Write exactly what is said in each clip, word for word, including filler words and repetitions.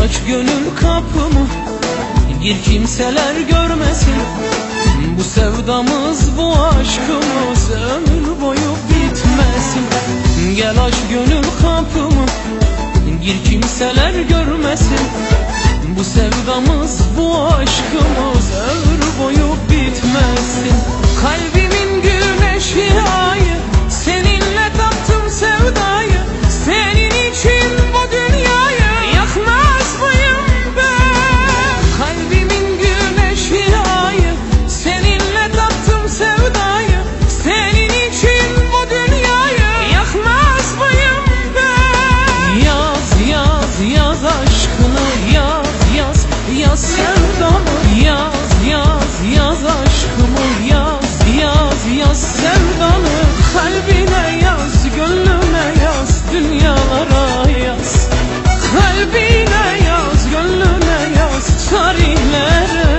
aç gönül kapımı, gir kimseler görmesin. Bu sevdamız, bu aşkımız ömür boyu bitmesin. Gel aç gönül kapımı, gir kimseler görmesin. Bu sevdamız, bu aşkımız ömür boyu bitmesin. Kalbimin güneşi ayı, seninle taptım sevdayı. Senin için bu dünyayı yakmaz mıyım ben? Kalbimin güneşi ayı, seninle taptım sevdayı. Senin için bu dünyayı yakmaz mıyım ben? Yaz yaz yaz aşkını, yaz yaz yaz sevdamı. Yaz yaz yaz aşkımı, yaz yaz yaz sevdanı. Kalbine yaz, gönlüne yaz, dünyalara yaz. Kalbine yaz, gönlüne yaz, tarihlere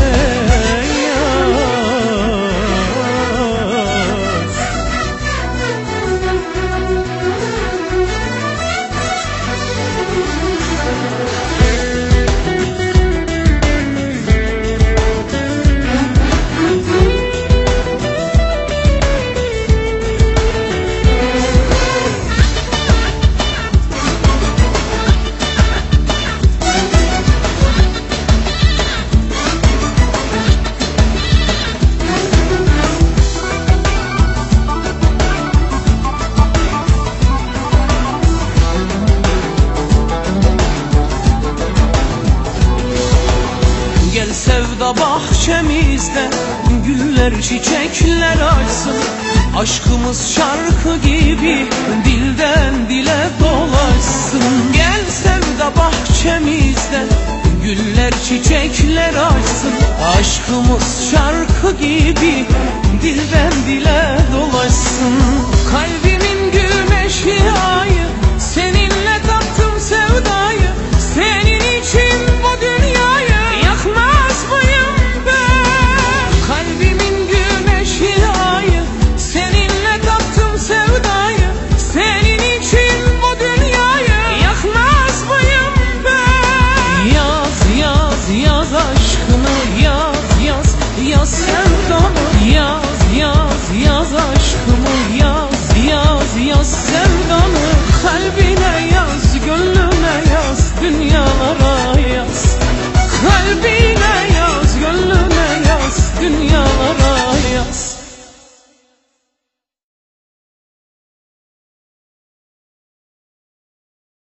yaz. Gel sevda bahçemizde güller çiçekler açsın. Aşkımız şarkı gibi dilden dile dolaşsın. Gel sevda bahçemizde güller çiçekler açsın. Aşkımız şarkı gibi dilden dile dolaşsın. Kalbimin güneşi ayı, seni